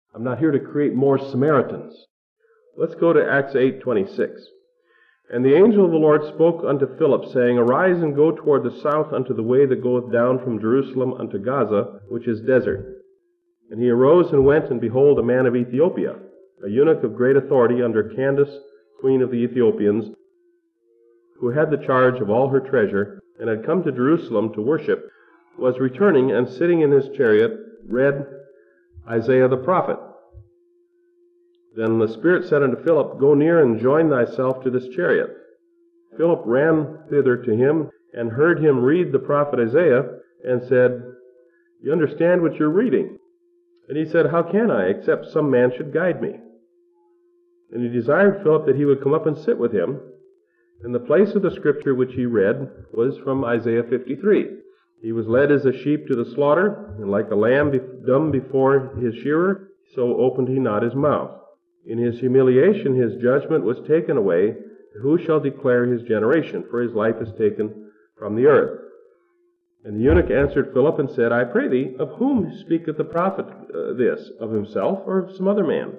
I'm not here to create more Samaritans. Let's go to Acts 8:26. And the angel of the Lord spoke unto Philip, saying, Arise and go toward the south unto the way that goeth down from Jerusalem unto Gaza, which is desert. And he arose and went, and behold, a man of Ethiopia, a eunuch of great authority under Candace, queen of the Ethiopians, who had the charge of all her treasure, and had come to Jerusalem to worship, was returning, and sitting in his chariot, read Isaiah the prophet. Then the Spirit said unto Philip, Go near and join thyself to this chariot. Philip ran thither to him, and heard him read the prophet Isaiah, and said, You understand what you're reading? And he said, How can I, except some man should guide me? And he desired Philip that he would come up and sit with him. And the place of the scripture which he read was from Isaiah 53. He was led as a sheep to the slaughter, and like a lamb dumb before his shearer, so opened he not his mouth. In his humiliation his judgment was taken away. Who shall declare his generation? For his life is taken from the earth. And the eunuch answered Philip and said, I pray thee, of whom speaketh the prophet this? Of himself or of some other man?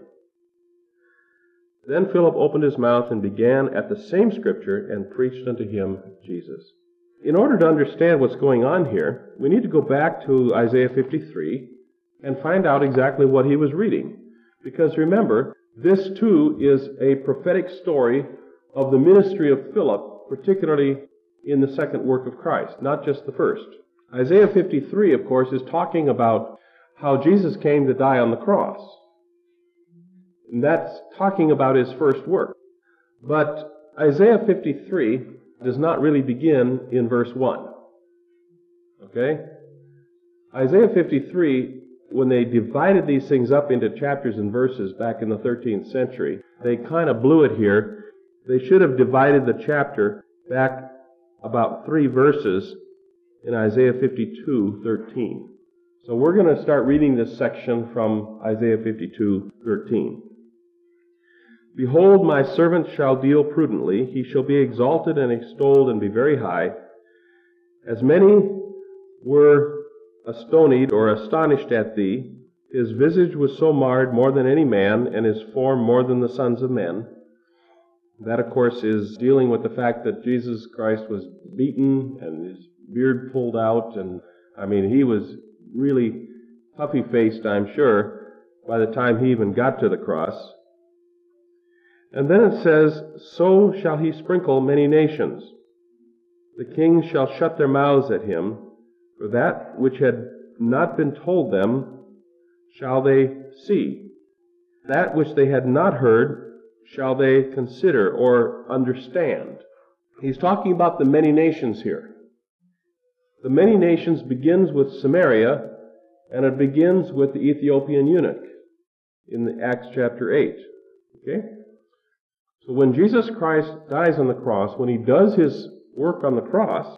Then Philip opened his mouth and began at the same scripture and preached unto him Jesus. In order to understand what's going on here, we need to go back to Isaiah 53 and find out exactly what he was reading. Because remember, this too is a prophetic story of the ministry of Philip, particularly in the second work of Christ, not just the first. Isaiah 53, of course, is talking about how Jesus came to die on the cross. And that's talking about his first work. But Isaiah 53 does not really begin in verse 1. Okay? Isaiah 53, when they divided these things up into chapters and verses back in the 13th century, they kind of blew it here. They should have divided the chapter back about 3 verses in Isaiah 52:13. So we're going to start reading this section from Isaiah 52:13. Behold, my servant shall deal prudently. He shall be exalted and extolled and be very high. As many were astonied or astonished at thee, his visage was so marred more than any man, and his form more than the sons of men. That, of course, is dealing with the fact that Jesus Christ was beaten and his beard pulled out, and he was really puffy-faced, I'm sure, by the time he even got to the cross. And then it says, So shall he sprinkle many nations. The kings shall shut their mouths at him, for that which had not been told them shall they see. That which they had not heard shall they consider or understand. He's talking about the many nations here. The many nations begins with Samaria, and it begins with the Ethiopian eunuch in Acts chapter 8. Okay? So when Jesus Christ dies on the cross, when he does his work on the cross,